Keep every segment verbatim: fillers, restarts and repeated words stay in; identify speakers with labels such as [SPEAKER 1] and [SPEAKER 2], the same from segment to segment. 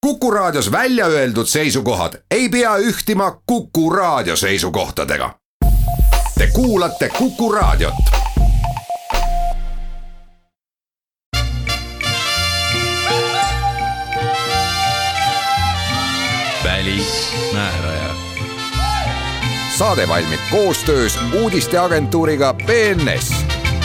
[SPEAKER 1] Kuku Raadios välja öeldud seisukohad ei pea ühtima Kuku Raadio seisukohtadega. Te kuulate Kuku Raadiot.
[SPEAKER 2] Välismääraja.
[SPEAKER 1] Saade valmib koostöös uudisteagentuuriga B N S.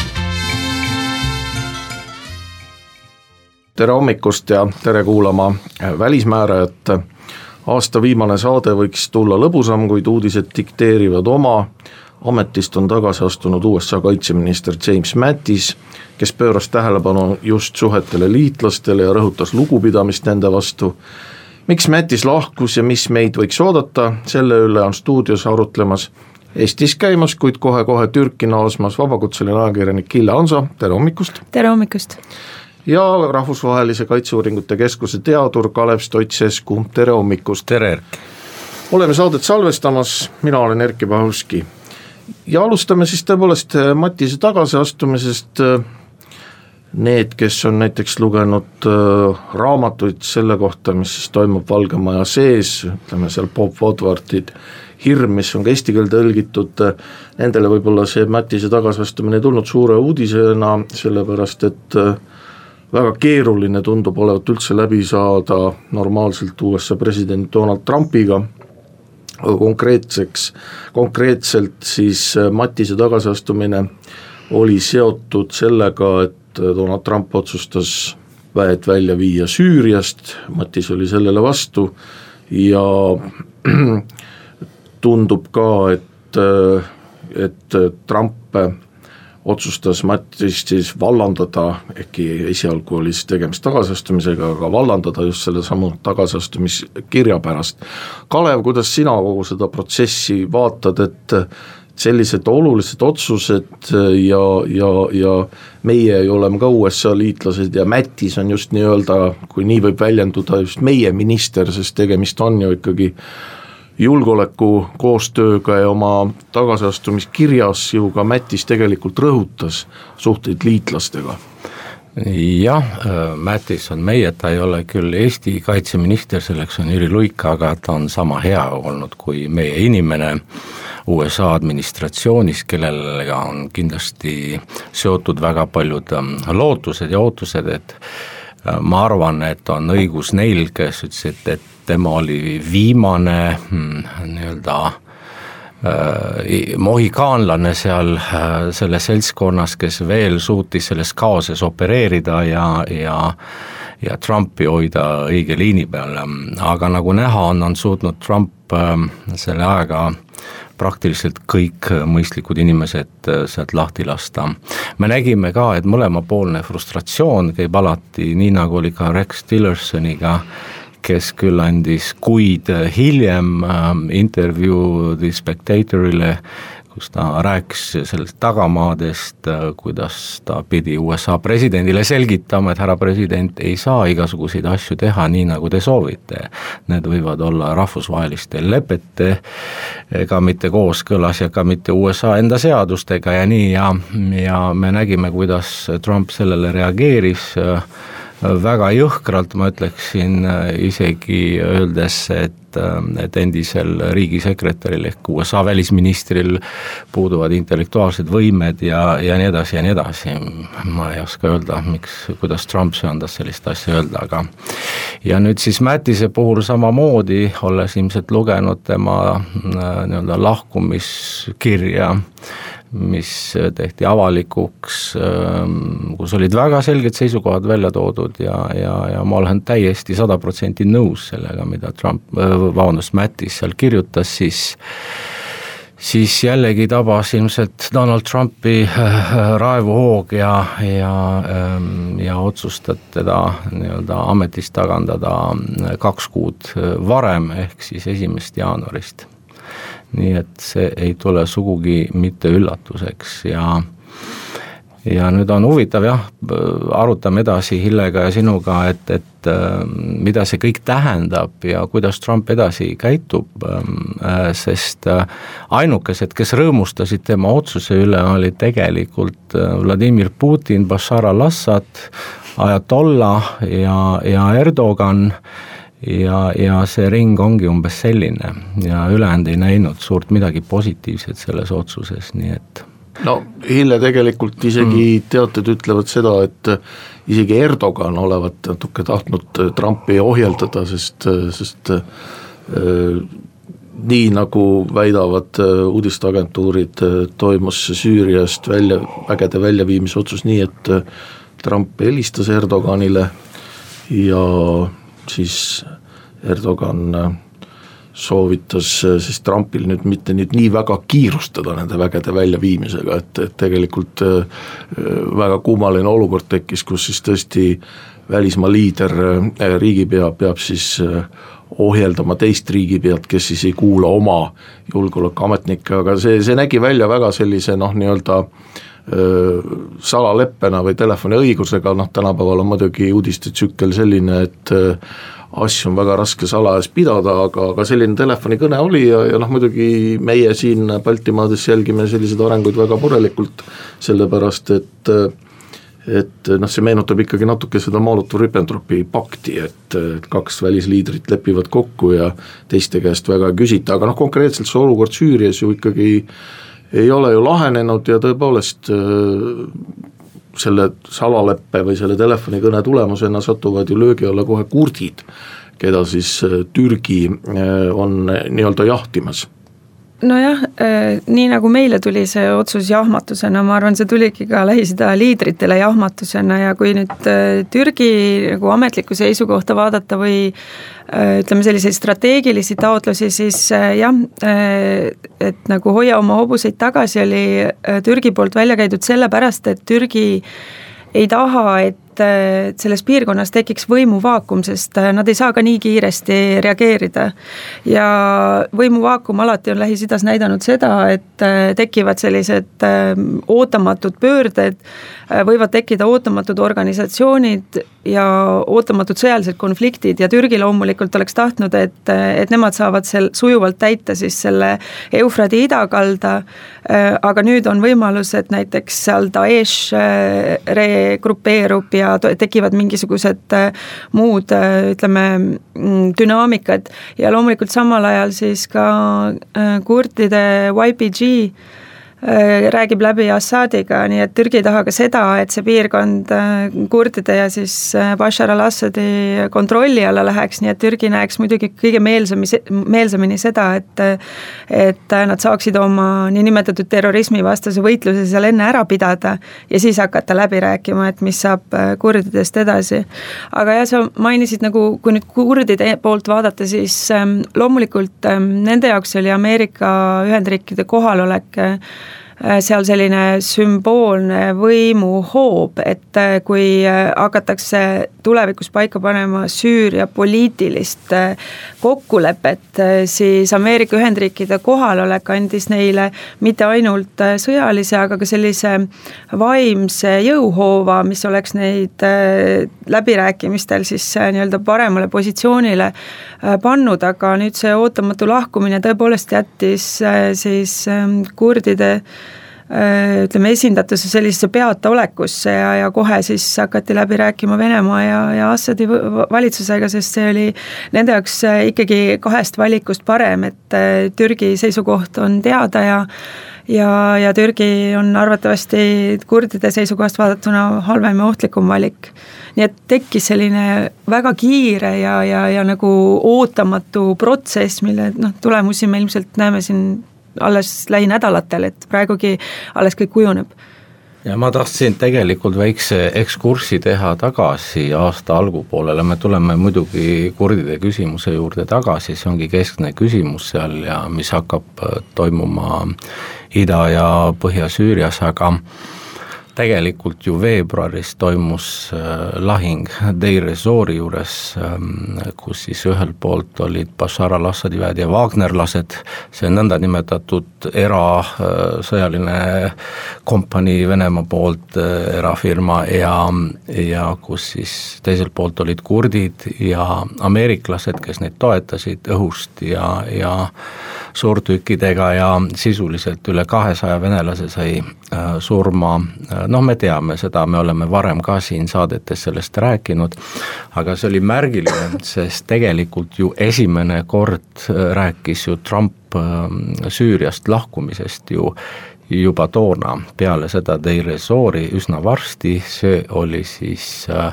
[SPEAKER 3] Tere hommikust ja tere kuulama Välismäärajat. Aasta viimane saade võiks tulla lõbusam, kuid uudised dikteerivad oma. Ametist on tagasi astunud U S A kaitseminister James Mattis, kes pööras tähelepanu just suhetele liitlastele ja rõhutas lugupidamist nende vastu. Miks Mattis lahkus ja mis meid võiks oodata, selle üle on stuudios arutlemas Eestis käimas, kuid kohe-kohe Türki naasmas vabakutseline ajakirjanik Hille Hanso. Tere hommikust!
[SPEAKER 4] Tere hommikust!
[SPEAKER 3] Ja Rahvusvahelise Kaitseuuringute Keskuse teadur Kalev Stoicescu. Tere hommikust!
[SPEAKER 2] Tere Erki!
[SPEAKER 3] Oleme saadet salvestamas, mina olen Erki Pahuski. Ja alustame siis tõepoolest Mattise tagasiastumisest. Need, kes on näiteks lugenud raamatuid selle kohta, mis siis toimub Valge Maja sees, ütleme seal Bob Woodwardid hirm, mis on ka eesti keelde tõlgitud, nendele võib-olla see Mattise tagasiastumine ei tulnud suure uudisena, sellepärast et väga keeruline tundub olevat üldse läbi saada normaalselt U S A president Donald Trumpiga. Konkreetseks, konkreetselt siis Mattise tagasiastumine oli seotud sellega, et Donald Trump otsustas väed välja viia Süüriast, Mattis oli sellele vastu ja tundub ka, et, et Trump otsustas Mattist siis vallandada, ehkki esialgu oli siis tegemist tagasiastumisega, aga vallandada just selle samu tagasiastumiskirja pärast. Kalev, kuidas sina kogu seda protsessi vaatad, et sellised olulised otsused ja, ja, ja meie ju oleme ka U S A liitlased ja Mattis on just nii-öelda, kui nii võib väljenduda, just meie minister, sest tegemist on ju ikkagi julgeoleku koostööga ja oma tagasiastumiskirjas ju ka Mattis tegelikult rõhutas suhteid liitlastega.
[SPEAKER 2] Jah, Mattis on meie, ta ei ole küll Eesti kaitseminister, selleks on Jüri Luik, aga ta on sama hea olnud kui meie inimene U S A administratsioonis, kellega on kindlasti seotud väga paljud lootused ja ootused, et ma arvan, et on õigus neil, kes ütlesid, et tema oli viimane hmm, nii-öelda mohikaanlane seal selle seltskonnas, kes veel suutis selles kaoses opereerida ja, ja, ja Trumpi hoida õige liini peal. Aga nagu näha on, on suutnud Trump selle aega praktiliselt kõik mõistlikud inimesed sealt lahti lasta. Me nägime ka, et mõlemapoolne frustratsioon käib alati, nii nagu oli ka Rex Tillersoniga, kes küll andis kuid hiljem intervjuu The Spectatorile, kus ta rääkis sellest tagamaadest, kuidas ta pidi U S A presidendile selgitama, et härra president ei saa igasuguseid asju teha nii, nagu te soovite. Need võivad olla rahvusvaheliste lepete ega mitte kooskõlas ja ka mitte U S A enda seadustega ja nii ja, ja me nägime, kuidas Trump sellele reageeris väga jõhkralt, ma ütleksin isegi öeldes, et, et endisel riigisekretäril ehk U S A välisministril puuduvad intellektuaalsed võimed ja, ja nii edasi ja nii edasi. Ma ei oska öelda, miks, kuidas Trump söandas sellist asja öelda, aga ja nüüd siis Mattise puhul samamoodi, olles ilmselt lugenud tema nii-öelda lahkumiskirja, mis tehti avalikuks, kus olid väga selged seisukohad välja toodud ja, ja, ja ma olen täiesti sada protsenti nõus sellega, mida Trump, vabandust, Mattis seal kirjutas, siis siis jällegi tabas ilmselt Donald Trumpi raevuhoog ja, ja, ja otsustas teda nii-öelda ametist tagandada kaks kuud varem, ehk siis esimesest jaanuarist. Nii et see ei tule sugugi mitte üllatuseks ja ja nüüd on huvitav jah, arutame edasi Hillega ja sinuga, et, et mida see kõik tähendab ja kuidas Trump edasi käitub, sest ainukesed, kes rõõmustasid tema otsuse üle, oli tegelikult Vladimir Putin, Bashar al-Assad, Ajatollah ja, ja Erdogan ja, ja see ring ongi umbes selline ja ülejäänud ei näinud suurt midagi positiivset selles otsuses, nii et
[SPEAKER 3] no Hille tegelikult isegi mm. teated ütlevad seda, et isegi Erdogan olevat natuke tahtnud Trumpi ohjeldada, sest, sest äh, nii nagu väidavad uudisteagentuurid, toimus Süüriast välja, vägede väljaviimise otsus nii, et Trump helistas Erdoganile ja siis Erdogan soovitas siis Trumpil nüüd mitte nüüd nii väga kiirustada nende vägede väljaviimisega, et, et tegelikult väga kummaline olukord tekkis, kus siis tõesti välismaa liider, riigipea peab siis ohjeldama teist riigipead, kes siis ei kuula oma julgeolekuametnikke, aga see, see nägi välja väga sellise noh, nii-öelda salaleppena või telefoniõigusega, noh tänapäeval on muidugi uudistetsükkel selline, et asju on väga raske salajas pidada, aga, aga selline telefonikõne oli ja, ja noh muidugi meie siin Baltimaades jälgime selliseid arenguid väga murelikult, sellepärast et et noh, see meenutab ikkagi natuke seda Molotov-Ribbentropi pakti, et, et kaks välisliidrit lepivad kokku ja teiste käest väga ei küsita, aga noh konkreetselt see olukord Süürias ju ikkagi ei ole ju lahenenud ja tõepoolest selle salaleppe või selle telefonikõne tulemusena satuvad ju löögi alla kohe kurdid, keda siis Türgi on nii-öelda jahtimas.
[SPEAKER 4] Nojah, nii nagu meile tuli see otsus jahmatusena, ma arvan, see tuligi ka Lähis-Ida liidritele jahmatusena ja kui nüüd Türgi nagu ametlikku seisukohta vaadata või ütleme selliseid strateegilisi taotlusi, siis jah, et nagu hoia oma hobuseid tagasi oli Türgi poolt välja käidud sellepärast, et Türgi ei taha, et selles piirkonnas tekiks võimuvaakum, sest nad ei saa ka nii kiiresti reageerida. Ja võimuvaakum alati on Lähis-Idas näidanud seda, et tekivad sellised ootamatud pöörded, võivad tekkida ootamatud organisatsioonid ja ootamatud sõjalised konfliktid ja Türgi loomulikult oleks tahtnud, et, et nemad saavad sel, sujuvalt täita siis selle Eufradi idakalda, aga nüüd on võimalus, et näiteks seal Daesh regrupeerub ja tekivad mingisugused muud, ütleme, dünaamikad ja loomulikult samal ajal siis ka kurdide Y P G räägib läbi Assadiga, nii et Türgi ei taha ka seda, et see piirkond kurdide ja siis Bashar al-Assadi kontrolli alla läheks, nii et Türgi näeks muidugi kõige meelsamini seda, et, et nad saaksid oma niinimetatud terrorismi vastase võitluse seal enne ära pidada ja siis hakata läbi rääkima, et mis saab kurdidest edasi. Aga jah, sa mainisid nagu, kui nüüd kurdide poolt vaadata, siis loomulikult nende jaoks oli Ameerika Ühendriikide kohalolek seal selline sümboolne võimuhoob, et kui hakatakse tulevikus paika panema Süüria poliitilist kokkulepet, siis Ameerika Ühendriikide kohalolek andis neile mitte ainult sõjalise, aga ka sellise vaimse jõuhoova, mis oleks neid läbirääkimistel siis nii-öelda paremale positsioonile pannud, aga nüüd see ootamatu lahkumine tõepoolest jättis siis kurdide ütleme esindatuse sellisesse peata olekusse ja, ja kohe siis hakati läbi rääkima Venemaa ja, ja Assadi valitsusega, sest see oli nende jaoks ikkagi kahest valikust parem, et Türgi seisukoht on teada ja ja, ja Türgi on arvatavasti kurdide seisukohast vaadatuna halvem ja ohtlikum valik. Nii et tekkis selline väga kiire ja, ja, ja nagu ootamatu protsess, mille noh, tulemusi me ilmselt näeme siin alles lähinädalatel, et praegugi alles kõik kujuneb.
[SPEAKER 2] Ja ma tahtsin tegelikult väikse ekskursi teha tagasi aasta algupoolele, me tuleme muidugi kurdide küsimuse juurde tagasi, see ongi keskne küsimus seal ja mis hakkab toimuma Ida- ja Põhja-Süürias, aga tegelikult ju veebruaris toimus lahing Deir ez-Zori juures, kus siis ühelt poolt olid Bashar al-Assadi väed ja Wagnerlased, see nõnda nimetatud erasõjaline kompanii Venemaa poolt, erafirma ja, ja kus siis teiselt poolt olid kurdid ja ameeriklased, kes neid toetasid õhust ja, ja suurtükkidega ja sisuliselt üle kahesaja venelase sai surma. Noh, me teame seda, me oleme varem ka siin saadetes sellest rääkinud, aga see oli märgiline, sest tegelikult ju esimene kord rääkis ju Trump Süüriast lahkumisest ju juba toona, peale seda Deir ez-Zori üsna varsti, see oli siis äh,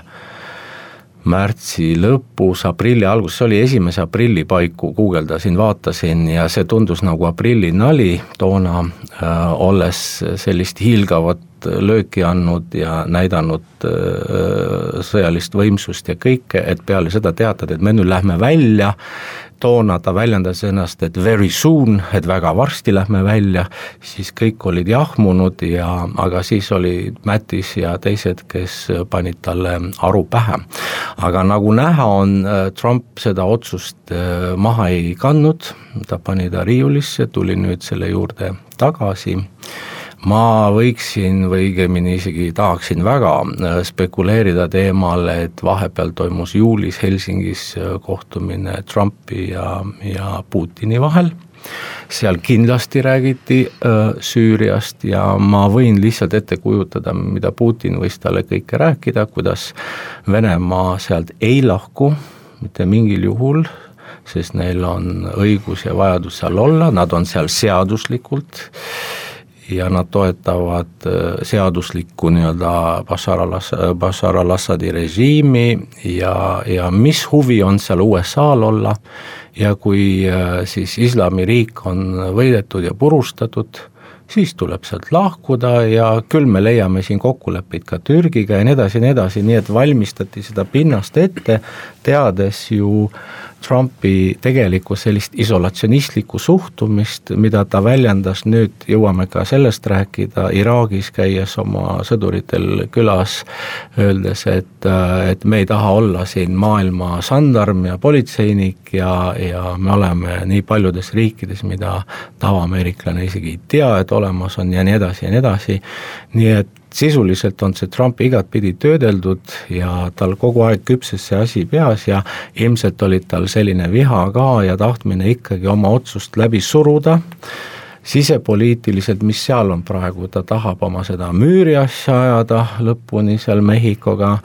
[SPEAKER 2] märtsi lõpus, aprilli algus, see oli esimese aprilli paiku, guugeldasin, vaatasin ja see tundus nagu aprilli nali toona, äh, olles sellist hiilgavat lööki andnud ja näidanud äh, sõjalist võimsust ja kõike, et peale seda teatad, et me nüüd lähme välja, toona ta väljendas ennast, et very soon, et väga varsti lähme välja, siis kõik olid jahmunud ja, aga siis oli Mattis ja teised, kes panid talle aru pähe. Aga nagu näha on, Trump seda otsust maha ei kandnud, ta pani ta riiulisse, tuli nüüd selle juurde tagasi. Ma võiksin või õigemini isegi tahaksin väga spekuleerida teemal, et vahepeal toimus juulis Helsingis kohtumine Trumpi ja, ja Putini vahel. Seal kindlasti räägiti äh, Süüriast ja ma võin lihtsalt ette kujutada, mida Putin võis talle kõike rääkida, kuidas Venemaa sealt ei lahku, mitte mingil juhul, sest neil on õigus ja vajadus seal olla, nad on seal seaduslikult ja nad toetavad seaduslikku nii-öelda Bashar al-Assadi, Bashar al-Assadi režiimi ja, ja mis huvi on seal U S A-l olla ja kui siis islamiriik on võidetud ja purustatud, siis tuleb sealt lahkuda ja küll me leiame siin kokkuleppeid ka Türgiga ja nii edasi, nii edasi, nii et valmistati seda pinnast ette, teades ju Trumpi tegelikult sellist isolatsionistlikku suhtumist, mida ta väljendas, nüüd jõuame ka sellest rääkida, Iraagis käies oma sõduritel külas, öeldes, et, et me ei taha olla siin maailma sandarm ja politseinik ja, ja me oleme nii paljudes riikides, mida tavaameeriklane isegi ei tea, et olemas on ja nii edasi ja nii edasi, nii et sisuliselt on see Trump igatpidi töödeldud ja tal kogu aeg küpses see asi peas ja ilmselt olid tal selline viha ka ja tahtmine ikkagi oma otsust läbi suruda. Sisepoliitiliselt, mis seal on praegu, ta tahab oma seda müüri asja ajada lõpuni seal Mehhikoga,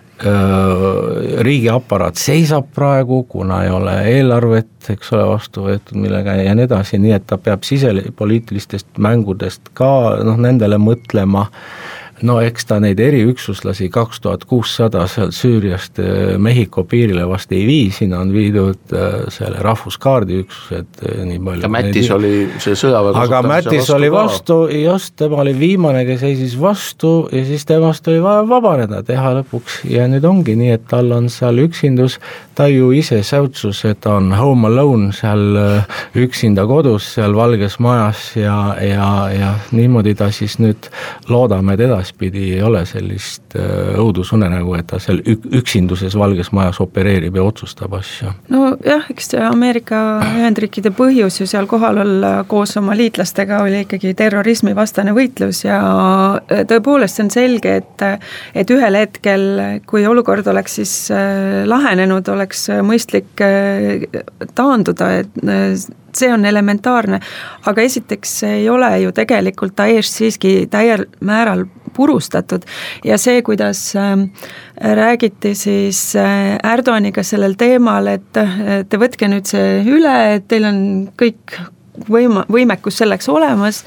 [SPEAKER 2] riigi aparaat seisab praegu, kuna ei ole eelarvet, eks ole, vastu võetud millega ja nii edasi, nii et ta peab sisepoliitilistest mängudest ka noh, nendele mõtlema. No eks ta neid eriüksuslasi kaks tuhat kuussada seal Süüriast Mehhiko piirile vast ei vii, siin on viidud selle rahvuskaardi üksused nii palju.
[SPEAKER 3] Ja Mattis oli see sõjaväe
[SPEAKER 2] aga Mattis oli vastu, just, tema oli viimane, kes seisis vastu ja siis temast oli vaja vabaneda teha lõpuks ja nüüd ongi nii, et tal on seal üksindus, ta ju ise säutsus, et on home alone seal üksinda kodus, seal Valges Majas ja, ja, ja niimoodi ta siis nüüd loodame, et edasi pidi ei ole sellist õudusune nagu, et ta seal üksinduses Valges Majas opereerib ja otsustab asja.
[SPEAKER 4] No jah, eks Ameerika Ühendriikide põhjus ju seal kohal olla koos oma liitlastega oli ikkagi terrorismi vastane võitlus ja tõepoolest see on selge, et, et ühel hetkel, kui olukord oleks siis lahenenud, oleks mõistlik taanduda, et see on elementaarne, aga esiteks ei ole ju tegelikult Daesh siiski täiel määral purustatud ja see, kuidas räägiti siis Erdoganiga sellel teemal, et te võtke nüüd see üle, et teil on kõik võima, võimekus selleks olemas,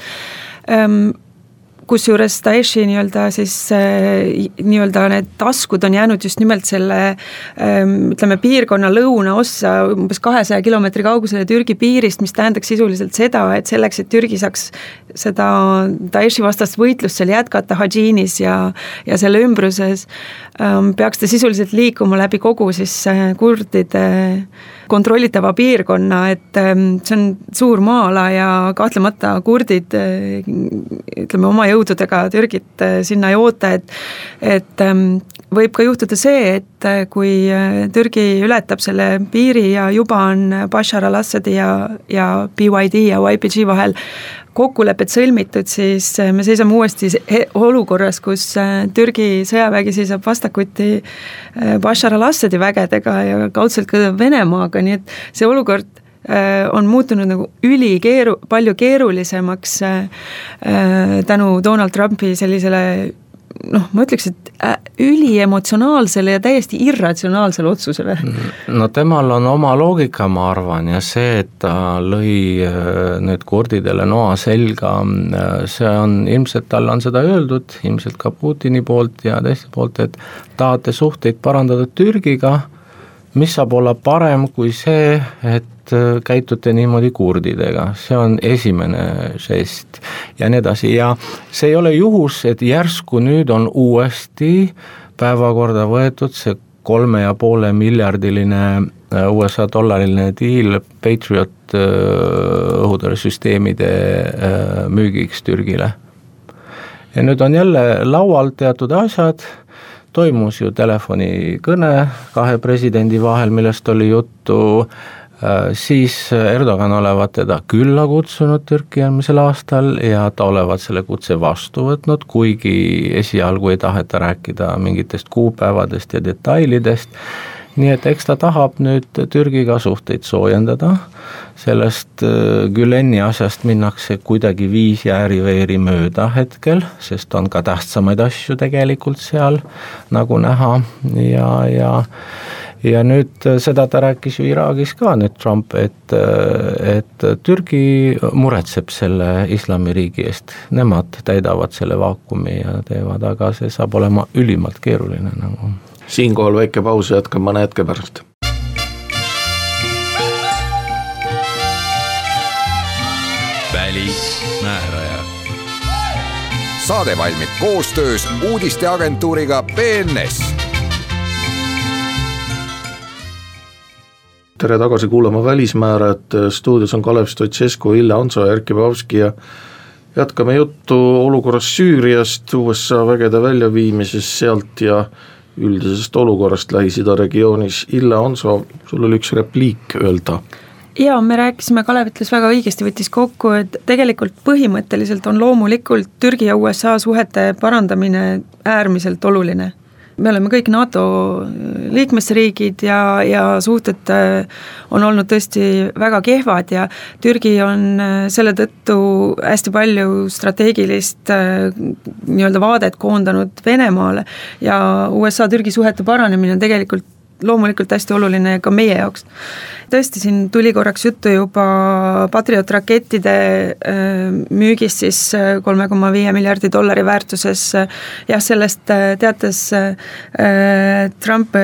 [SPEAKER 4] kusjuures Daeshi nii-öelda siis nii-öelda need taskud on jäänud just nimelt selle ütleme piirkonna lõuna ossa umbes kahesaja kilomeetri kaugusele Türgi piirist, mis tähendaks sisuliselt seda, et selleks, et Türgi saaks seda Daeshi vastast võitlust seal jätkata Hadžinis ja, ja selle ümbruses, peaks ta sisuliselt liikuma läbi kogu siis kurdide kontrollitava piirkonna, et see on suur maa-ala ja kahtlemata kurdid ütleme oma jõududega Türgit sinna ei oota, et, et võib ka juhtuda see, et kui Türgi ületab selle piiri ja juba on Bashar al-Assadi ja, ja B Y D ja Y P G vahel kokkulepet sõlmitud, siis me seisame uuesti olukorras, kus Türgi sõjavägi seisab vastakuti Bashar al-Assadi vägedega ja kaudselt ka Venemaaga, nii et see olukord on muutunud nagu ülikeeru, palju keerulisemaks tänu Donald Trumpi sellisele noh, ma ütleks, et üliemotsionaalsele ja täiesti irratsionaalsele otsusele.
[SPEAKER 2] No temal on oma loogika, ma arvan, ja see, et ta lõi nüüd kurdidele noa selga, see on, ilmselt tal on seda öeldud, ilmselt ka Putini poolt ja teiste poolt, et tahate suhteid parandada Türgiga, mis saab olla parem kui see, et käitute niimoodi kurdidega, see on esimene žest ja nii edasi ja see ei ole juhus, et järsku nüüd on uuesti päevakorda võetud see kolme ja poole miljardiline U S A dollariline diil Patriot õhutõrjesüsteemide müügiks Türgile. Ja nüüd on jälle laual teatud asjad, toimus ju telefonikõne kahe presidendi vahel, millest oli juttu, siis Erdogan olevat teda külla kutsunud Türki eelmisel aastal ja ta olevat selle kutse vastu võtnud, kuigi esialgu ei taheta rääkida mingitest kuupäevadest ja detailidest, nii et eks ta tahab nüüd Türgiga suhteid soojendada, sellest Güleni asjast minnakse kuidagi viis ja ääriveeri mööda hetkel, sest on ka tähtsamaid asju tegelikult seal, nagu näha ja, ja ja nüüd seda ta rääkis ju Iraagis ka nüüd Trump, et, et Türgi muretseb selle islamiriigi eest, nemad täidavad selle vaakumi ja teevad, aga see saab olema ülimalt keeruline nagu.
[SPEAKER 3] Siinkohal väike paus, jätkame mõne hetke pärast.
[SPEAKER 1] Välismääraja. Saade valmib koostöös uudisteagentuuriga B N S.
[SPEAKER 3] Tere tagasi kuulama Välismäärajat, stuudios on Kalev Stoicescu, Ille Antso ja Erkki Pavski ja jätkame juttu olukorrast Süüriast, U S A vägede väljaviimises sealt ja üldisest olukorrast Lähis-Ida regioonis. Ille Antso, sul oli üks repliik öelda.
[SPEAKER 4] Ja me rääkisime, Kalev ütles väga õigesti, võttis kokku, et tegelikult põhimõtteliselt on loomulikult Türgi ja U S A suhete parandamine äärmiselt oluline. Me oleme kõik NATO liikmesriigid ja, ja suhted on olnud tõesti väga kehvad ja Türgi on selle tõttu hästi palju strateegilist nii-öelda vaadet koondanud Venemaale ja U S A-Türgi suhete paranemine on tegelikult loomulikult hästi oluline ka meie jaoks. Tõesti, siin tuli korraks juttu juba Patriot rakettide müügist siis kolme koma viie miljardi dollari väärtuses. Jah, sellest teatas Trump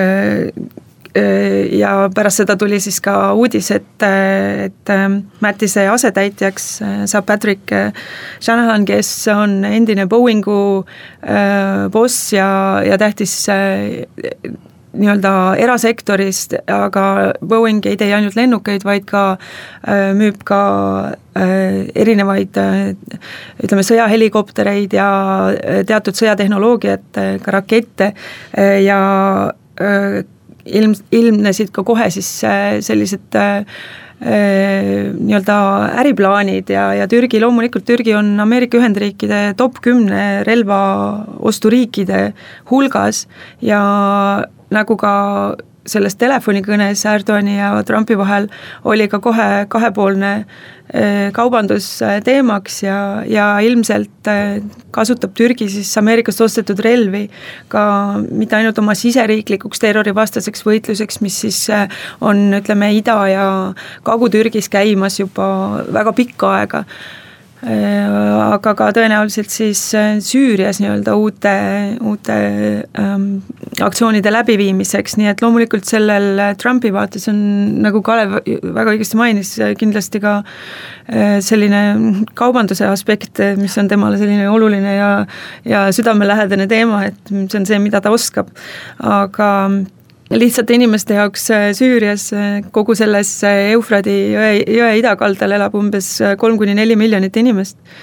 [SPEAKER 4] ja pärast seda tuli siis ka uudis, et, et Mattise asetäitjaks saab Patrick Shanahan, kes on endine Boeingu boss ja, ja tähtis nii-öelda erasektorist, aga Boeing ei tee ainult lennukeid, vaid ka müüb ka erinevaid ütleme sõjahelikoptereid ja teatud sõjatehnoloogiat, ka rakette ja ilm, ilmnesid ka kohe siis sellised nii-öelda äriplaanid ja, ja Türgi, loomulikult Türgi on Ameerika Ühendriikide top kümne relva osturiikide hulgas ja nagu ka selles telefonikõnes Erdogani ja Trumpi vahel oli ka kohe kahepoolne kaubandus teemaks ja, ja ilmselt kasutab Türgi siis Ameerikast ostetud relvi ka mitte ainult oma siseriiklikuks terrorivastaseks võitluseks, mis siis on, ütleme, Ida- ja Kagu-Türgis käimas juba väga pikka aega, aga ka tõenäoliselt siis Süürias nii-öelda uute, uute ähm, aktsioonide läbiviimiseks, nii et loomulikult sellel Trumpi vaates on, nagu Kalev väga õigesti mainis, kindlasti ka selline kaubanduse aspekt, mis on temale selline oluline ja, ja südamelähedane teema, et see on see, mida ta oskab, aga lihtsalt inimeste jaoks Süürias kogu selles Eufradi jõe, jõe idakaldal elab umbes kolm kuni neli miljonit inimest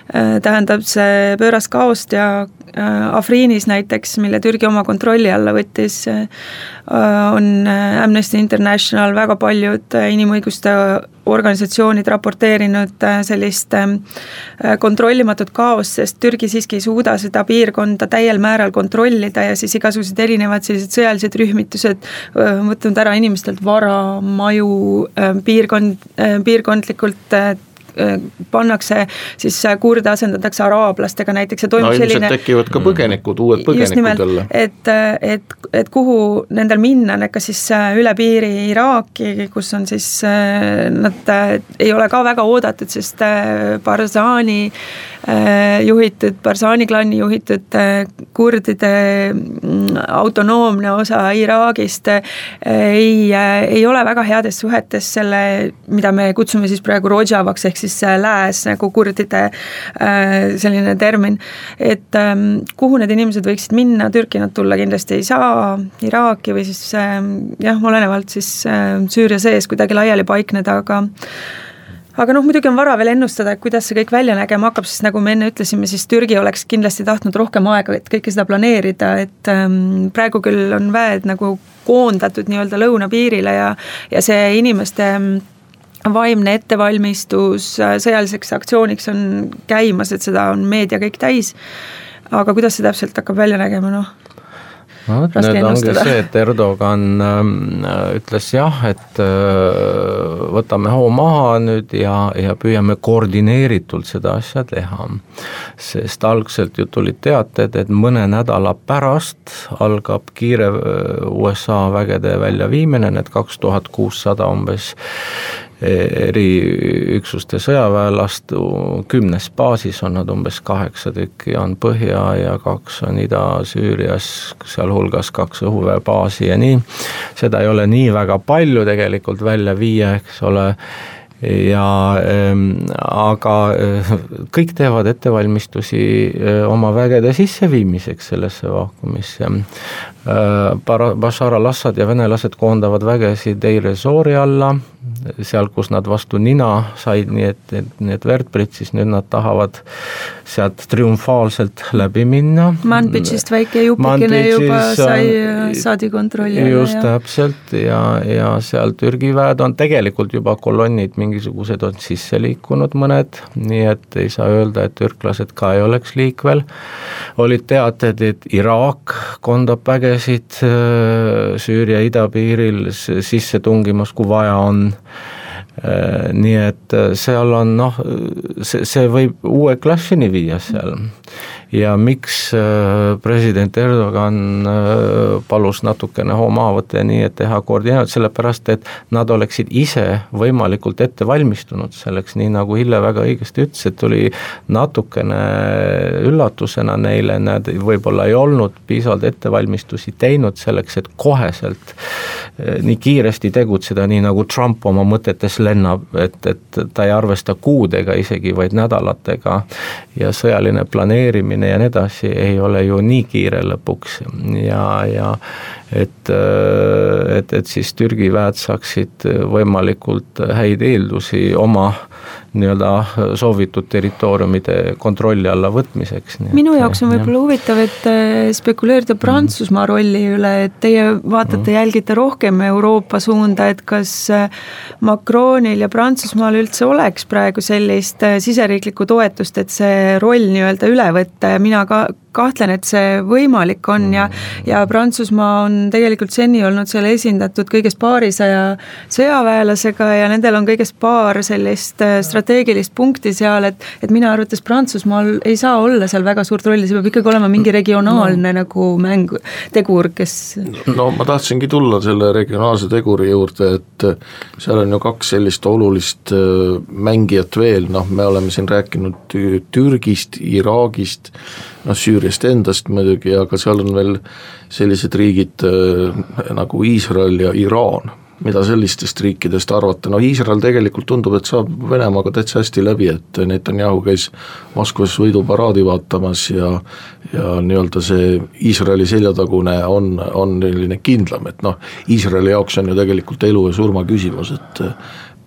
[SPEAKER 4] tähendab see pööras kaost ja Afriinis näiteks, mille Türgi oma kontrolli alla võttis, on Amnesty International, väga paljud inimõiguste organisatsioonid raporteerinud sellist kontrollimatut kaost, sest Türgi siiski ei suuda seda piirkonda täiel määral kontrollida ja siis igasugused erinevad sellised sõjalised rühmitused võtnud ära inimestelt vara, maju, piirkond, piirkondlikult pannakse, siis kurde asendatakse araablastega näiteks ja toimub no, selline...
[SPEAKER 3] tekivad ka põgenikud, uued põgenikud jälle.
[SPEAKER 4] Et, et, et kuhu nendel minna, kas siis üle piiri Iraaki, kus on siis, nad ei ole ka väga oodatud, sest Barzani juhitud, Barzani klanni juhitud kurdide autonoomne osa Iraagist ei, ei ole väga heades suhetes selle, mida me kutsume siis praegu Rojavaks, ehk siis lääs nagu kurdide selline termin, et kuhu need inimesed võiksid minna, Türki nad tulla kindlasti ei saa, Iraaki või siis jah, olenevalt siis Süüria sees kuidagi laiali paikneda, aga aga noh, muidugi on vara veel ennustada, et kuidas see kõik välja nägema hakkab, sest nagu me enne ütlesime, siis Türgi oleks kindlasti tahtnud rohkem aega, et kõike seda planeerida, et praegu küll on väed nagu koondatud nii-öelda lõunapiirile ja, ja see inimeste vaimne ettevalmistus sõjaliseks aktsiooniks on käimas, et seda on meedia kõik täis, aga kuidas see täpselt hakkab välja nägema, noh?
[SPEAKER 2] No, nüüd ongi see, et Erdogan äh, ütles jah, et äh, võtame hoo maha nüüd ja, ja püüame koordineeritult seda asja teha. Sest algselt ju tulid teated, et mõne nädala pärast algab kiire U S A vägede väljaviimine, need kaks tuhat kuussada umbes eriüksuste sõjaväelast, kümnes baasis on nad umbes kaheksa tükki, on Põhja ja kaks on Ida-Süürias, seal hulgas kaks õhuväebaasi ja nii. Seda ei ole nii väga palju tegelikult välja viia, eks ole, ja ähm, aga äh, kõik teevad ettevalmistusi äh, oma vägede sisseviimiseks sellesse vaakumisse. Äh, Bashar al-Assad ja venelased koondavad vägesid Deir ez-Zori alla, seal, kus nad vastu nina said, nii et, et need vertbrid, siis nüüd nad tahavad sealt triumfaalselt läbi minna.
[SPEAKER 4] Manbidžist väike jupikene juba sai saadi kontrolli.
[SPEAKER 2] Just ja. Täpselt ja, ja seal Türgi väed on tegelikult juba kolonnid mingisugused on sisse liikunud mõned, nii et ei saa öelda, et türklased ka ei oleks liikvel. Olid teated, et Iraak kondab vägesid Süüria idapiiril sisse tungimas, kui vaja on. Nii et seal on, noh, see, see võib uue klassini viia seal. Ja miks president Erdogan palus natukene hoo maha võtta ja nii, et teha koordineerimist, sellepärast, et nad oleksid ise võimalikult ette valmistunud selleks, nii nagu Hille väga õigesti ütles, et tuli natukene üllatusena neile, nad võib-olla ei olnud piisavalt ettevalmistusi teinud selleks, et koheselt nii kiiresti tegutseda, nii nagu Trump oma mõtetes lennab, et, et ta ei arvesta kuudega isegi, vaid nädalatega ja sõjaline planeerimine ja nii edasi ei ole ju nii kiire lõpuks ja, ja et, et, et siis Türgi väed saaksid võimalikult häid eeldusi oma nii-öelda soovitud territooriumide kontrolli alla võtmiseks.
[SPEAKER 4] Minu jaoks on võib-olla huvitav, et spekuleerida Prantsusmaa rolli üle, et teie vaatate, jälgite rohkem Euroopa suunda, et kas Macronil ja Prantsusmaal üldse oleks praegu sellist siseriiklikku toetust, et see roll nii-öelda üle võtta ja mina ka kahtlen, et see võimalik on ja, ja Prantsusmaa on tegelikult seni olnud seal esindatud kõigest paarisaja sõjaväelasega ja nendel on kõigest paar sellist strateegilist punkti seal, et, et mina arvates Prantsusmaal ei saa olla seal väga suurt rolli, see peab ikkagi olema mingi regionaalne no. nagu mäng, tegur, kes...
[SPEAKER 3] No ma tahtsingi tulla selle regionaalse teguri juurde, et seal on ju kaks sellist olulist mängijat veel, noh, me oleme siin rääkinud Türgist, Iraagist, noh, Süüriast endast muidugi, aga seal on veel sellised riigid äh, nagu Iisrael ja Iraan, mida sellistest riikidest arvata, no Iisrael tegelikult tundub, et saab Venemaaga täitsa hästi läbi, et Netanyahu käis Moskvas võiduparaadi vaatamas ja, ja nii-öelda see Iisraeli seljatagune on, on selline kindlam, et noh, Iisraeli jaoks on ju tegelikult elu ja surma küsimus, et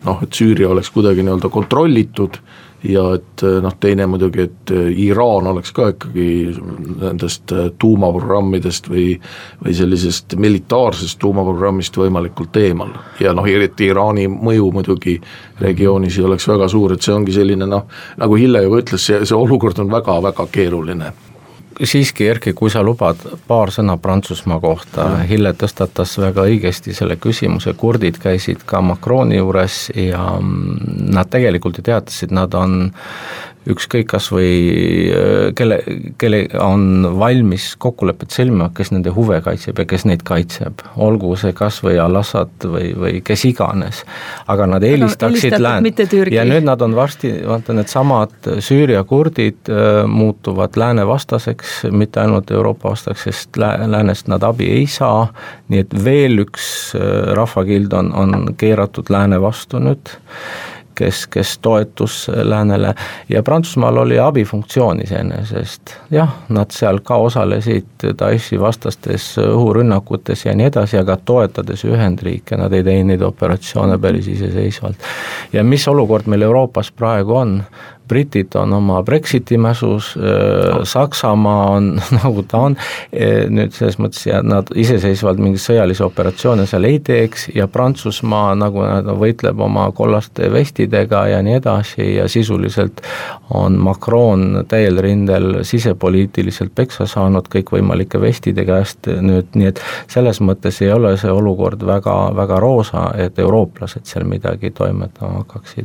[SPEAKER 3] noh, et Süüria oleks kuidagi nii-öelda kontrollitud ja et noh, teine muidugi, et Iraan oleks ka ikkagi nendest tuumaprogrammidest või, või sellisest militaarsest tuumaprogrammist võimalikult eemal. Ja noh, et Iraani mõju muidugi regioonis ei oleks väga suur, et see ongi selline noh, nagu Hille juba ütles, see, see olukord on väga-väga keeruline.
[SPEAKER 2] Siiski, Erki, kui sa lubad paar sõna Prantsusmaa kohta, Hille tõstatas väga õigesti selle küsimuse, kurdid käisid ka Macroni juures ja nad tegelikult ju teatasid, nad on ükskõik kas või kelle, kelle on valmis kokkulepet sõlmima, kes nende huve kaitseb ja kes neid kaitseb, olgu see kas või Al-Assad või, või kes iganes, aga nad eelistaksid läänt ja nüüd nad on varsti, vaata need samad Süüria kurdid muutuvad lääne vastaseks, mitte ainult Euroopa vastaseks, sest läänest nad abi ei saa, nii et veel üks rahvakild on, on keeratud lääne vastu nüüd, kes, kes toetus läänele ja Prantsusmaal oli abifunktsioon iseenesest. Jah, nad seal ka osalesid Daeshi vastastes õhurünnakutes ja nii edasi, aga toetades Ühendriike, nad ei teinud neid operatsioone päris iseseisvalt. Ja mis olukord meil Euroopas praegu on? Britid on oma Brexiti mäsus, Saksamaa on nagu ta on, nüüd selles mõttes ja nad iseseisvalt mingi sõjalisi operatsioone seal ei teeks ja Prantsusmaa nagu nad võitleb oma kollaste vestidega ja nii edasi ja sisuliselt on Macron täiel rindel sisepoliitiliselt peksa saanud kõikvõimalike vestide käest nüüd, nii et selles mõttes ei ole see olukord väga, väga roosa, et eurooplased seal midagi toimetama hakkaksid.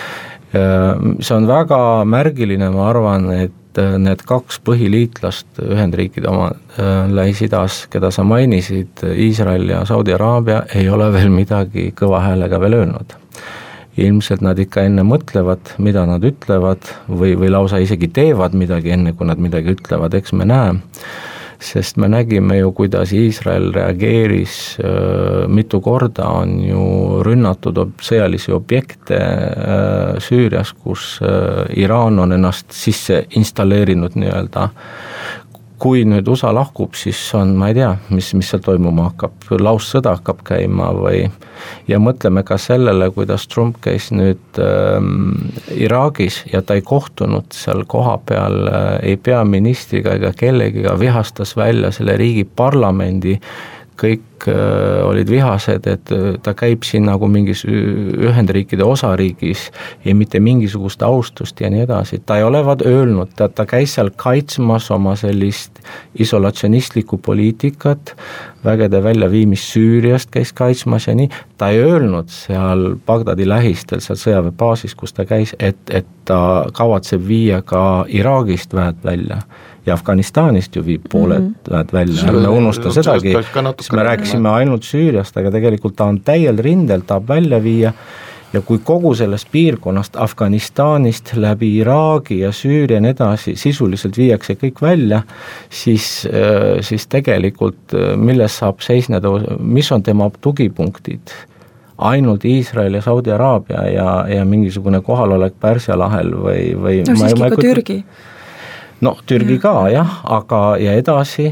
[SPEAKER 2] See on väga märgiline, ma arvan, et need kaks põhiliitlast Ühendriikide oma Lähis-Idas, keda sa mainisid, Iisrael ja Saudi Araabia, ei ole veel midagi kõva häälega veel öelnud. Ilmselt nad ikka enne mõtlevad, mida nad ütlevad või, või lausa isegi teevad midagi enne, kui nad midagi ütlevad, eks me näe. Sest me nägime ju, kuidas Iisrael reageeris, mitu korda on ju rünnatud sõjalisi objekte Süürias, kus Iraan on ennast sisse installeerinud nii-öelda. Kui nüüd U S A lahkub, siis on, ma ei tea, mis, mis seal toimuma hakkab, laussõda hakkab käima või ja mõtleme ka sellele, kuidas Trump käis nüüd ähm, Iraagis ja ta ei kohtunud seal koha peal äh, ei peaministriga ega kellegiga, vihastas välja selle riigi parlamendi, kõik äh, olid vihased, et ta käib siin nagu mingis Ühendriikide osariigis ja mitte mingisugust austust ja nii edasi. Ta ei olevat öelnud, ta, ta käis seal kaitsmas oma sellist isolatsionistlikku poliitikat, vägede väljaviimist Süüriast käis kaitsmas ja nii. Ta ei öelnud seal Bagdadi lähistel, seal sõjaväebaasis, kus ta käis, et, et ta kavatseb viia ka Iraagist väed välja. Ja Afganistanist ju viib pooled mm-hmm. väed välja, me unusta sedagi, siis me rääkisime ainult Süüriast, aga tegelikult ta on täiel rindel, tahab välja viia ja kui kogu sellest piirkonnast Afganistanist läbi Iraagi ja Süüria ja edasi sisuliselt viiakse kõik välja, siis, siis tegelikult milles saab seisneda, mis on tema tugipunktid? Ainult Iisrael ja Saudi Araabia ja, ja mingisugune kohalolek Pärsia lahel või, või
[SPEAKER 4] no siiski ma, ma ka Türgi.
[SPEAKER 2] No Türgi ka jah, aga ja edasi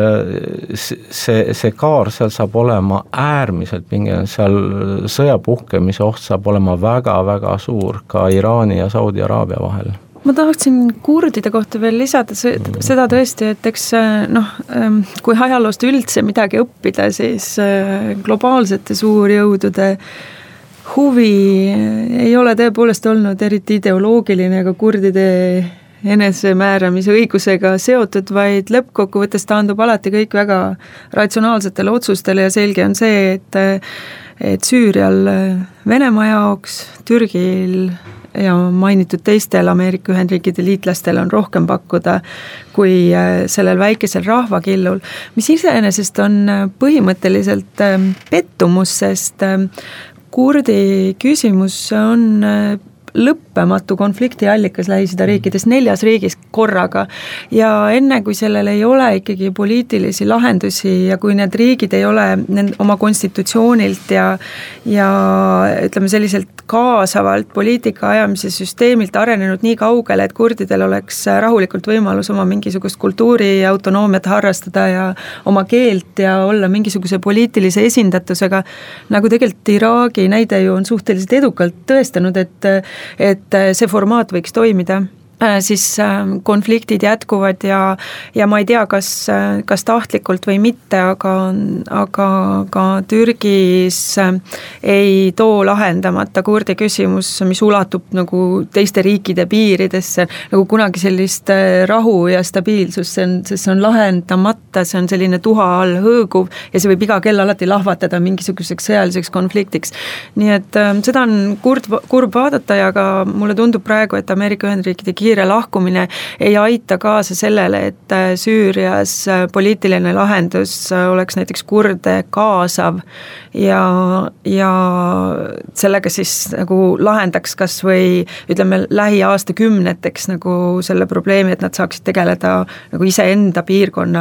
[SPEAKER 2] see, see kaar seal saab olema äärmiselt pinge, seal sõja puhkemise oht saab olema väga-väga suur ka Iraani ja Saudi Araabia vahel.
[SPEAKER 4] Ma tahaksin kurdide kohta veel lisada seda tõesti, et eks noh, kui ajaloost üldse midagi õppida, siis globaalsete suurjõudude huvi ei ole tõepoolest olnud eriti ideoloogiline ega kurdide enesemääramise õigusega seotud, vaid lõppkokkuvõttes taandub alati kõik väga ratsionaalsetele otsustele ja selge on see, et, et Süürial Venemaa jaoks, Türgil ja mainitud teistel Ameerika Ühendriikide liitlastel on rohkem pakkuda kui sellel väikesel rahvakillul, mis iseenesest on põhimõtteliselt pettumus, sest kurdi küsimus on lõppematu konflikti allikas Lähis-Ida riikides neljas riigis korraga ja enne kui sellel ei ole ikkagi poliitilisi lahendusi ja kui need riigid ei ole oma konstitutsioonilt ja, ja ütleme selliselt kaasavalt poliitika ajamise süsteemilt arenenud nii kaugele, et kurdidel oleks rahulikult võimalus oma mingisugust kultuuri ja autonoomiat harrastada ja oma keelt ja olla mingisuguse poliitilise esindatusega, nagu tegelikult Iraagi näide ju on suhteliselt edukalt tõestanud, et, et see formaat võiks toimida. Siis konfliktid jätkuvad ja, ja ma ei tea, kas, kas tahtlikult või mitte, aga, aga ka Türgis ei too lahendamata kurdi küsimus, mis ulatub nagu teiste riikide piiridesse, nagu kunagi sellist rahu ja stabiilsust, see on, see on lahendamata, see on selline tuha all hõõguv ja see võib iga kell alati lahvatada mingisuguseks sõjaliseks konfliktiks. Nii et seda on kurb, kurb vaadata ja ka mulle tundub praegu, et Ameerika Ühendriikide kiire lahkumine ei aita kaasa sellele, et Süürias poliitiline lahendus oleks näiteks kurde kaasav ja, ja sellega siis nagu lahendaks kas või ütleme lähiaastakümneteks nagu selle probleemi, et nad saaksid tegeleda nagu iseenda piirkonna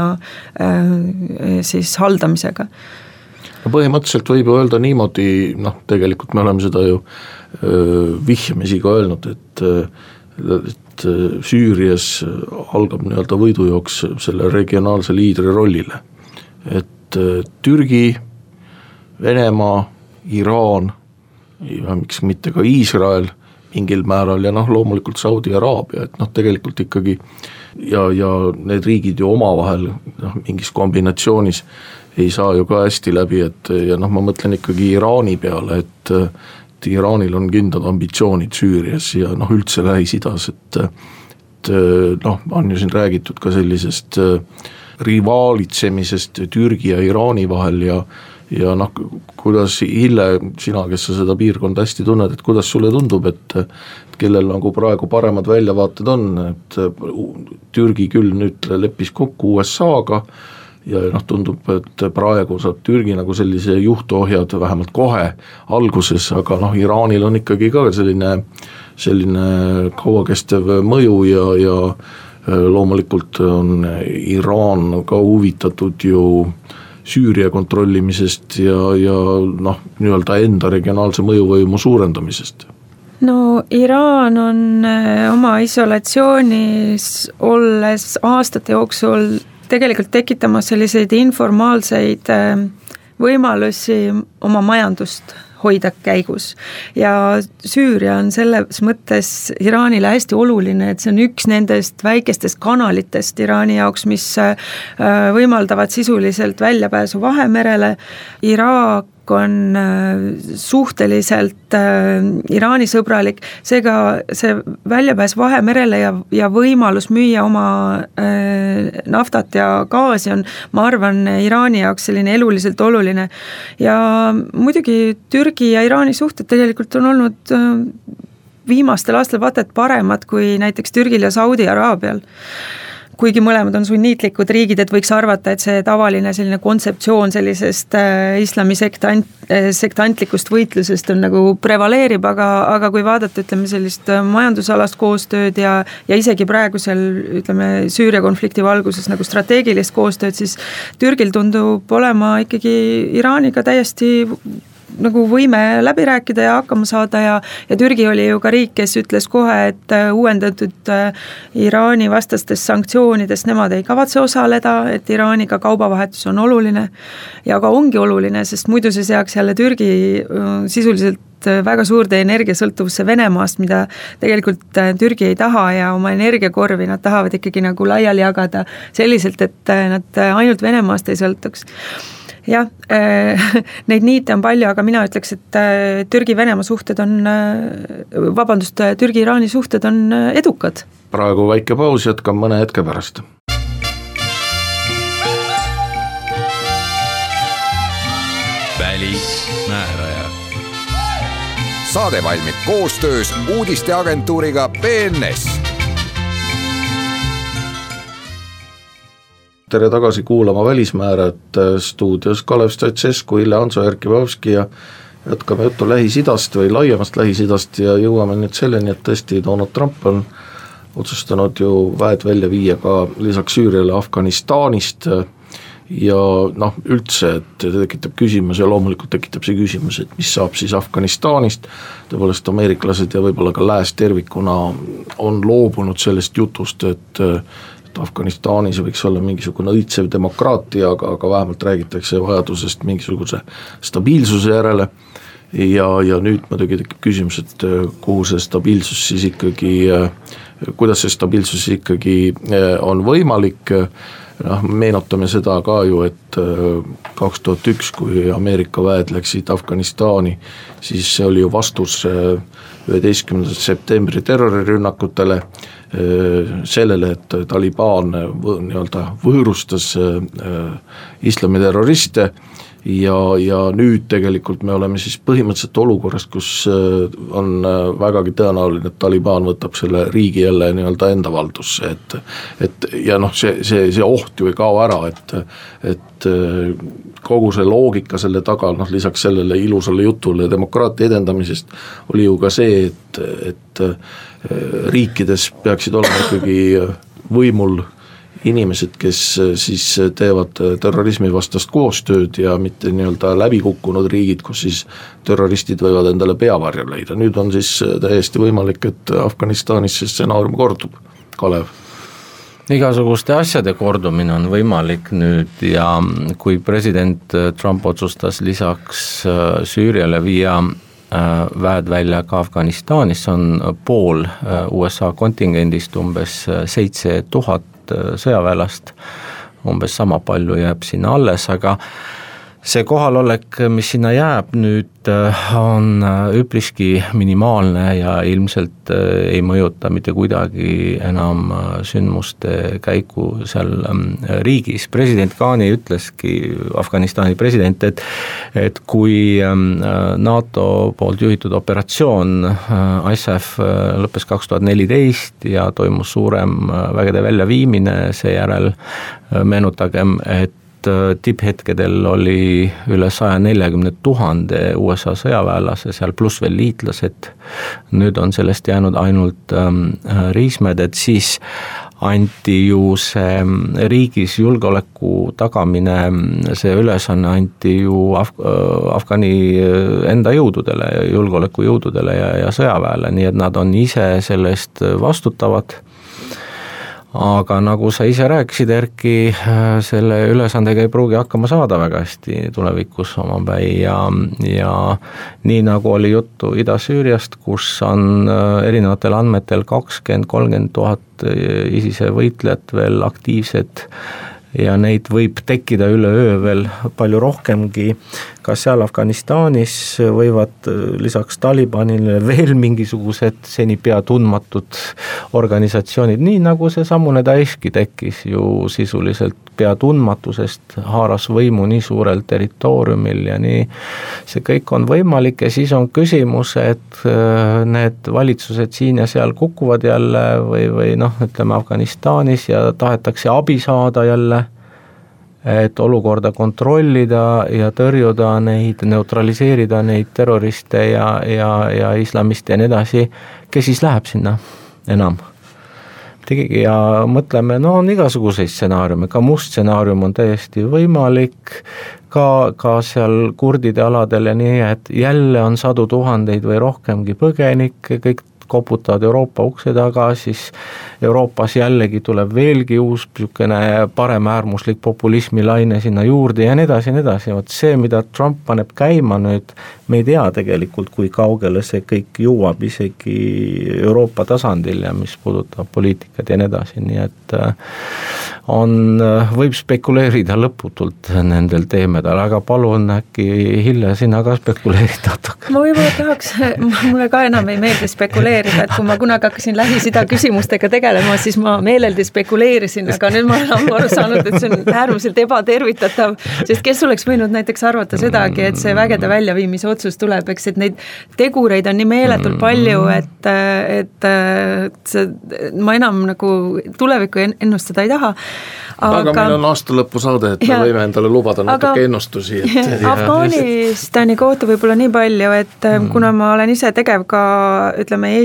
[SPEAKER 4] äh, siis haldamisega.
[SPEAKER 3] Põhimõtteliselt võib ju öelda niimoodi, noh tegelikult me oleme seda ju öö, vihjamisi ka öelnud, et, et Süürias algab nii-öelda võidujooks selle regionaalse liidri rollile. Et Türgi, Venemaa, Iraan ja miks mitte ka Iisrael mingil määral ja noh, loomulikult Saudi Araabia, et noh, tegelikult ikkagi ja, ja need riigid ju omavahel noh, mingis kombinatsioonis ei saa ju ka hästi läbi, et ja noh, ma mõtlen ikkagi Iraani peale, et et Iraanil on kindlad ambitsioonid Süürias ja noh, üldse Lähis-Idas, et, et noh, on ju siin räägitud ka sellisest rivaalitsemisest Türgi ja Iraani vahel ja ja noh, kuidas Hille, sina, kes sa seda piirkonda hästi tunned, et kuidas sulle tundub, et, et kellel nagu praegu paremad väljavaated on, et Türgi küll nüüd leppis kokku U S A-ga ja noh, tundub, et praegu saab Türgi nagu sellise juhtohjad vähemalt kohe alguses, aga noh, Iraanil on ikkagi ka selline, selline kauakestev mõju ja, ja loomulikult on Iraan ka huvitatud ju Süüria kontrollimisest ja, ja noh, nii-öelda enda regionaalse mõjuvõimu suurendamisest.
[SPEAKER 4] No Iraan on oma isolatsioonis olles aastate jooksul tegelikult tekitamas selliseid informaalseid võimalusi oma majandust hoida käigus ja Süüria on selles mõttes Iraanile hästi oluline, et see on üks nendest väikestest kanalitest Iraani jaoks, mis võimaldavad sisuliselt väljapääsu Vahemerele. Iraak on suhteliselt Iraani sõbralik, seega see väljapääs Vahemerele ja, ja võimalus müüa oma naftat ja gaasi on, ma arvan, Iraani jaoks selline eluliselt oluline ja muidugi Türgi ja Iraani suhted tegelikult on olnud viimastel aastal vaata et paremad kui näiteks Türgil ja Saudi Araabial. Kuigi mõlemad on sunniitlikud riigid, et võiks arvata, et see tavaline selline kontseptsioon sellisest islami sektant, sektantlikust võitlusest on nagu prevaleerib, aga, aga kui vaadata, ütleme sellist majandusalast koostööd ja, ja isegi praegusel, ütleme, Süüria konflikti valguses nagu strateegilist koostööd, siis Türgil tundub olema ikkagi Iraaniga täiesti nagu võime läbi rääkida ja hakkama saada ja, ja Türgi oli ju ka riik, kes ütles kohe, et uuendatud Iraani vastastes sanktsioonides nemad ei kavatse osaleda, et Iraaniga kaubavahetus on oluline ja ka ongi oluline, sest muidu see seaks jälle Türgi sisuliselt väga suurde energiasõltuvusse Venemaast, mida tegelikult Türgi ei taha ja oma energiakorvi nad tahavad ikkagi nagu laiali jagada selliselt, et nad ainult Venemaast ei sõltuks. Jah, neid niite on palju, aga mina ütleks, et Türgi-Venemaa suhted on, vabandust, Türgi-Iraani suhted on edukad.
[SPEAKER 3] Praegu väike paus, jätkam mõne hetke pärast.
[SPEAKER 1] Välismääraja. Saade valmib koostöös uudisteagentuuriga B N S.
[SPEAKER 3] Tere tagasi kuulama Välismäärajat, stuudios Kalev Stoicescu, Ille Hanso, Erkki Vavski ja jätkame juttu Lähis-Idast või laiemast Lähis-Idast ja jõuame nüüd selleni, et tõesti Donald Trump on otsustanud ju väed välja viia ka lisaks Süüriale Afganistanist ja noh, üldse, et tekitab küsimus ja loomulikult tekitab see küsimus, et mis saab siis Afganistanist, tõepoolest ameeriklased ja võib-olla ka lääs tervikuna on loobunud sellest jutust, et et Afganistanis võiks olla mingisugune õitsev demokraatia, aga, aga vähemalt räägitakse vajadusest mingisuguse stabiilsuse järele ja, ja nüüd muidugi tekib küsimus, et kuhu see stabiilsus siis ikkagi, kuidas see stabiilsus ikkagi on võimalik. Noh, meenutame seda ka ju, et kaks tuhat üks, kui Ameerika väed läksid Afganistani, siis see oli ju vastus üheteistkümnendal septembri terrorirünnakutele, sellele, et Taliban nii-öelda võõrustas islamiterroriste ja, ja nüüd tegelikult me oleme siis põhimõtteliselt olukorras, kus on vägagi tõenäoline, et Taliban võtab selle riigi jälle nii-öelda enda valdusse, et, et ja noh, see, see, see oht ju ei kao ära, et, et kogu see loogika selle taga, noh lisaks sellele ilusale jutule demokraatia edendamisest oli ju ka see, et, et riikides peaksid olema ikkagi võimul inimesed, kes siis teevad terrorismi vastast koostööd ja mitte nii-öelda läbikukkunud riigid, kus siis terroristid võivad endale peavarju leida. Nüüd on siis täiesti võimalik, et Afganistanis see stsenaarium kordub. Kalev.
[SPEAKER 2] Igasuguste asjade kordumine on võimalik nüüd ja kui president Trump otsustas lisaks Süüriale viia väed välja ka Afganistanis, on pool U S A kontingendist umbes seitse tuhat sõjaväelast, umbes sama palju jääb sinna alles, aga see kohalolek, mis sinna jääb nüüd, on üpriski minimaalne ja ilmselt ei mõjuta mitte kuidagi enam sündmuste käiku seal riigis. President Ghani ütleski, Afganistani president, et, et kui NATO poolt juhitud operatsioon I S A F lõppes kaks tuhat neliteist ja toimus suurem vägede väljaviimine, seejärel meenutagem, et tipphetkedel oli üle saja neljakümne tuhande U S A sõjaväelase, seal pluss veel liitlased, nüüd on sellest jäänud ainult ähm, riismed, et siis anti ju see riigis julgeoleku tagamine, see ülesanne anti ju Af- Afgani enda jõududele, julgeolekujõududele ja, ja sõjaväele, nii et nad on ise sellest vastutavad. Aga nagu sa ise rääkisid, Erki, selle ülesandega ei pruugi hakkama saada väga hästi tulevikus omapäi ja, ja nii nagu oli juttu Ida-Süüriast, kus on erinevatel andmetel kakskümmend kolmkümmend tuhat ISISe võitlejat veel aktiivsed ja neid võib tekkida üleöö veel palju rohkemgi, ka seal Afganistanis võivad lisaks Talibanile veel mingisugused seni pea tundmatud organisatsioonid, nii nagu see samune Daeshki tekkis ju sisuliselt pea tundmatusest, haaras võimu nii suurel territooriumil ja nii, see kõik on võimalik ja siis on küsimus, et need valitsused siin ja seal kukuvad jälle või, või noh, ütleme Afganistanis ja tahetakse abi saada jälle, et olukorda kontrollida ja tõrjuda neid, neutraliseerida neid terroriste ja, ja, ja islamiste ja nii edasi, kes siis läheb sinna enam. Ja mõtleme, no on igasuguseid stsenaariume, ka must stsenaarium on täiesti võimalik, ka, ka seal kurdide aladel ja nii, et jälle on sadu tuhandeid või rohkemgi põgenikke, kõik koputavad Euroopa ukse taga, siis Euroopas jällegi tuleb veelgi uus püsukene paremäärmuslik populismilaine sinna juurde ja nii edasi ja nii edasi. Vot see, mida Trump paneb käima nüüd, me ei tea tegelikult, kui kaugele see kõik jõuab isegi Euroopa tasandil ja mis puudutab poliitikat ja nii edasi, nii et on, võib spekuleerida lõputult nendel teemedel, aga palun äkki Hille, sina ka spekuleerida natuke.
[SPEAKER 4] Ma võib-olla tahaks, mulle ka enam ei meeldi spekuleerida, et kui ma kunagi hakkasin Lähis-Ida küsimustega tegelema, siis ma meeleldi spekuleerisin, aga nüüd ma olen aru saanud, et see on äärmiselt ebatervitatav, sest kes oleks võinud näiteks arvata sedagi, et see vägede väljaviimise otsus tuleb, eks, et neid tegureid on nii meeletult palju, et, et, et see, ma enam nagu tulevikku ennustada ei taha.
[SPEAKER 3] Aga, aga meil on aasta lõpu saade, et ja, me võime endale lubada natuke ennustusi. Et,
[SPEAKER 4] Afganistani kohta võib-olla nii palju, et mm. kuna ma olen ise tegev ka, ütleme,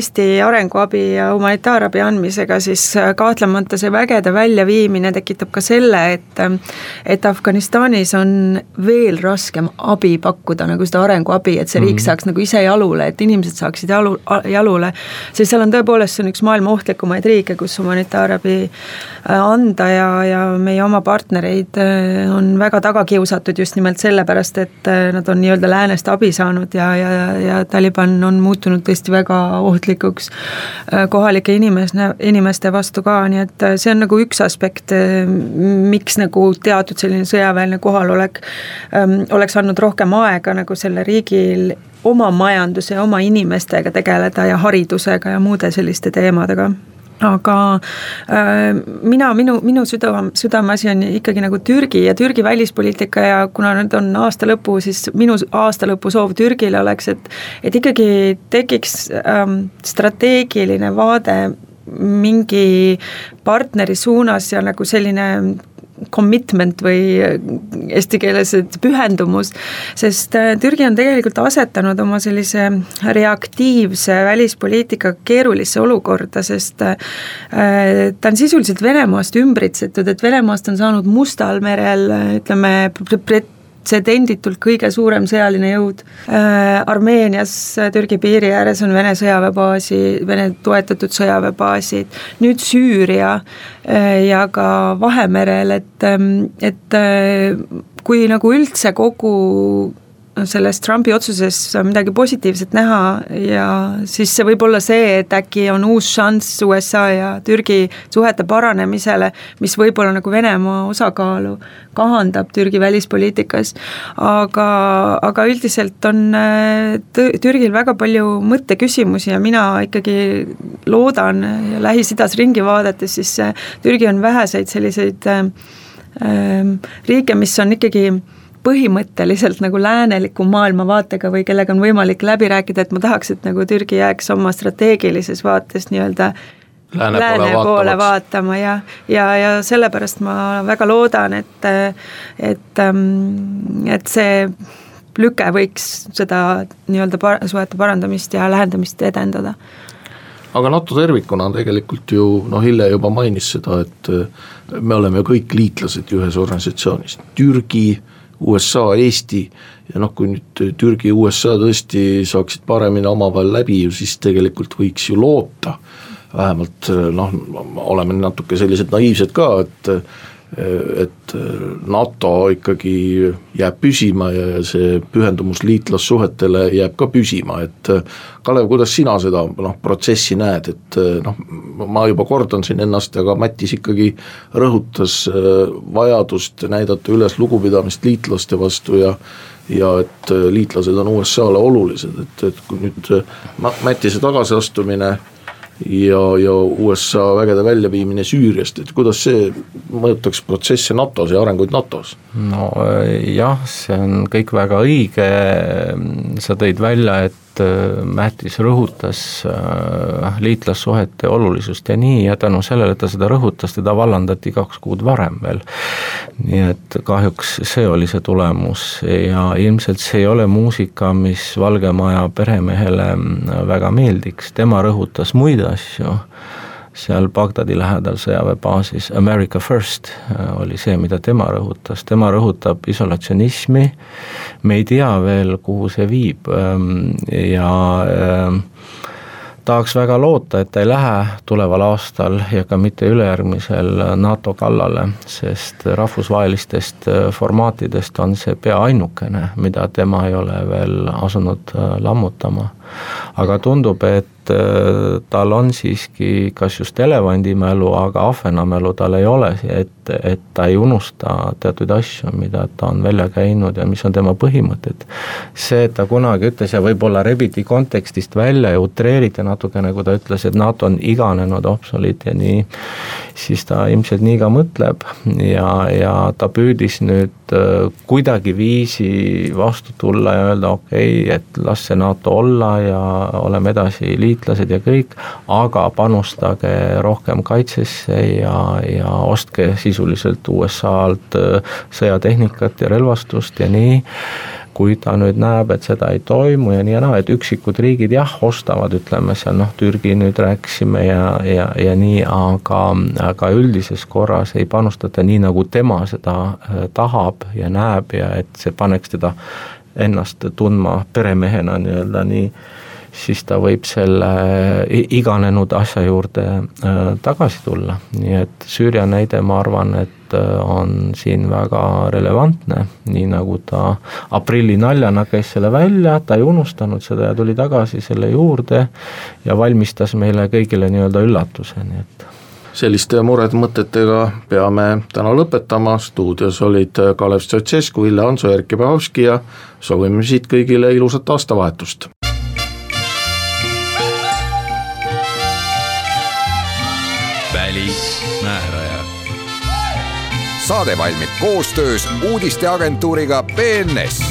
[SPEAKER 4] Eesti arenguabi ja humanitaarabi andmisega, siis kahtlemata see vägede väljaviimine tekitab ka selle, et et Afganistanis on veel raskem abi pakkuda nagu seda arenguabi, et see riik mm-hmm. saaks nagu ise jalule, et inimesed saaksid jalu, jalule, sest seal on tõepoolest see on üks maailma ohtlikumaid riike, kus humanitaarabi anda ja, ja meie oma partnereid on väga taga kiusatud just nimelt sellepärast, et nad on nii-öelda läänest abi saanud ja, ja, ja Taliban on muutunud tõesti väga ohtlikuks kohalike inimeste, inimeste vastu ka, nii et see on nagu üks aspekt, miks nagu teatud selline sõjaväeline kohalolek oleks andnud rohkem aega nagu selle riigil oma majanduse ja oma inimestega tegeleda ja haridusega ja muude selliste teemadega. Aga äh, mina, minu, minu südame, südameasi on ikkagi nagu Türgi ja Türgi välispoliitika ja kuna nüüd on aasta lõpu, siis minu aasta lõpu soov Türgile oleks, et, et ikkagi tekiks ähm, strateegiline vaade mingi partneri suunas ja nagu selline commitment või eesti keeles pühendumus, sest Türgi on tegelikult asetanud oma sellise reaktiivse välispoliitika keerulisse olukorda, sest ta on sisuliselt Venemaast ümbritsetud, et Venemaast on saanud Mustal merel, ütleme, pretsedenditult kõige suurem sõjaline jõud. Armeenias Türgi piiri ääres on Vene sõjaväebaasi, Vene toetatud sõjaväebaasid, nüüd Süüria ja ka Vahemerel, et, et kui nagu üldse kogu selles Trumpi otsuses midagi positiivset näha ja siis see võib olla see, et äkki on uus šanss U S A ja Türgi suhete paranemisele, mis võib-olla nagu Venemaa osakaalu kahandab Türgi välispoliitikas, aga, aga üldiselt on Türgil väga palju mõtteküsimusi ja mina ikkagi loodan ja Lähis-Idas ringi vaadates, siis Türgi on väheseid selliseid äh, riike, mis on ikkagi põhimõtteliselt nagu lääneliku maailmavaatega või kellega on võimalik läbi rääkida, et ma tahaks, et nagu Türgi jääks oma strateegilises vaates nii-öelda lääne, lääne poole, poole vaatama ja, ja, ja sellepärast ma väga loodan, et, et, et see lüke võiks seda nii-öelda par- suhete parandamist ja lähendamist edendada.
[SPEAKER 3] Aga NATO tervikuna on tegelikult ju, noh Hille juba mainis seda, et me oleme ju kõik liitlased ühes organisatsioonis, Türgi, U S A, Eesti ja noh, kui nüüd Türgi ja U S A tõesti saaksid paremini omavahel läbi, siis tegelikult võiks ju loota, vähemalt noh, oleme natuke sellised naiivsed ka, et et NATO ikkagi jääb püsima ja see pühendumus liitlassuhetele jääb ka püsima, et Kalev, kuidas sina seda noh, protsessi näed, et noh, ma juba kordan siin ennast, aga Mattis ikkagi rõhutas vajadust näidata üles lugupidamist liitlaste vastu ja ja et liitlased on U S A-le olulised, et, et kui nüüd Mattise tagasiastumine ja, ja U S A vägede väljaviimine Süüriast, et kuidas see mõjutaks protsesse NATOs ja arenguid NATOs?
[SPEAKER 2] No jah, see on kõik väga õige, sa tõid välja, et Mattis rõhutas liitlassuhete olulisust ja nii, ja tänu sellele, et ta seda rõhutas, teda vallandati kaks kuud varem veel. Nii et kahjuks see oli see tulemus ja ilmselt see ei ole muusika, mis Valge Maja peremehele väga meeldiks, tema rõhutas muid asju, seal Bagdadi lähedal sõjaväebaasis America First oli see, mida tema rõhutas, tema rõhutab isolatsionismi, me ei tea veel, kuhu see viib ja tahaks väga loota, et ta ei lähe tuleval aastal ja ka mitte ülejärgmisel NATO kallale, sest rahvusvahelistest formaatidest on see pea ainukene, mida tema ei ole veel asunud lammutama. Aga tundub, et tal on siiski kas just elevandimälu, aga ahvenamälu tal ei ole, et, et ta ei unusta teatud asju, mida ta on välja käinud ja mis on tema põhimõtted. See, et ta kunagi ütles ja võib-olla rebiti kontekstist välja ja utreeriti natuke, nagu ta ütles, et NATO on iganenud obsolit ja nii, siis ta ilmselt nii ka mõtleb ja, ja ta püüdis nüüd kuidagi viisi vastu tulla ja öelda okei, okay, et las see NATO olla ja oleme edasi liitlased ja kõik, aga panustage rohkem kaitsesse ja, ja ostke sisuliselt U S A-lt sõjatehnikat ja relvastust ja nii. kui ta nüüd näeb, et seda ei toimu ja nii ja naa, et üksikud riigid jah, ostavad, ütleme seal, noh, Türgi nüüd rääkisime ja, ja, ja nii, aga, aga üldises korras ei panustata nii, nagu tema seda tahab ja näeb ja et see paneks teda ennast tundma peremehena nii-öelda nii, siis ta võib selle iganenud asja juurde tagasi tulla. Nii et Süüria näide, ma arvan, et on siin väga relevantne, nii nagu ta aprilli naljana käis selle välja, ta ei unustanud seda ja tuli tagasi selle juurde ja valmistas meile kõigile nii-öelda üllatuse, nii et
[SPEAKER 3] selliste mured mõtetega peame täna lõpetama, stuudios olid Kalev Stoicescu, Ville Hanso, Erkki Bahovski ja soovime siit kõigile ilusat aastavahetust.
[SPEAKER 1] Välismääraja. Saade valmib koostöös uudisteagentuuriga B N S.